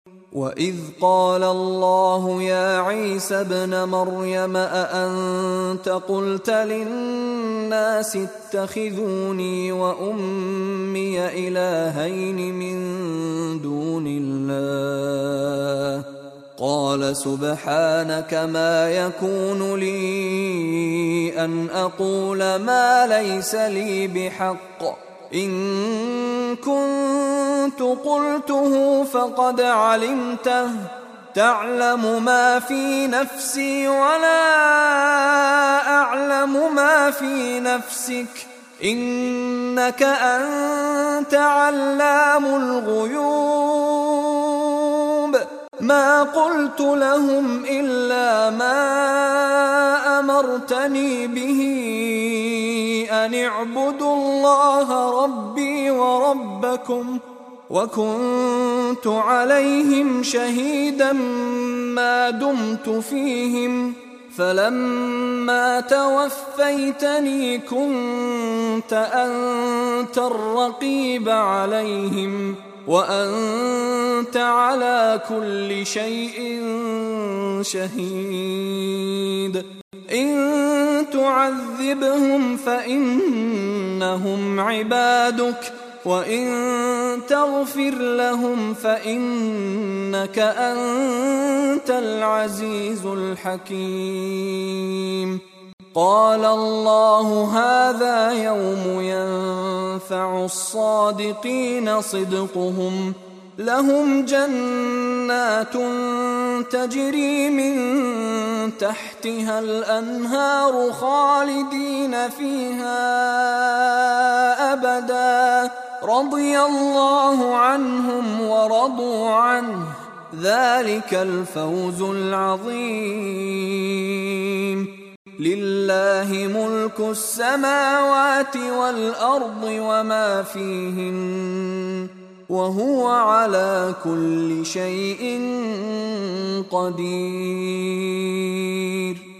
وإذ قال الله يا عيسى ابن مريم أأنت قلت للناس اتخذوني وأمي إلهين من دون الله قال سبحانك ما يكون لي أن أقول ما ليس لي بحق إن كنت قلته فقد علمته تعلم ما في نفسي ولا أعلم ما في نفسك إنك أنت علام الغيوب ما قلت لهم إلا ما أمرتني به أن اعبدوا الله ربي وربكم وكنت عليهم شهيدا ما دمت فيهم فلما توفيتني كنت أنت الرقيب عليهم وأنت على كل شيء شهيد إن تعذبهم فإنهم عبادك وإن تغفر لهم فإنك أنت العزيز الحكيم قال الله هذا يوم ينفع الصادقين صدقهم لهم جنات تجري من تحتها الأنهار خالدين فيها أبدا رضي الله عنهم ورضوا عنه ذلك الفوز العظيم لله ملك السماوات والأرض وما فيهن وهو على كل شيء قدير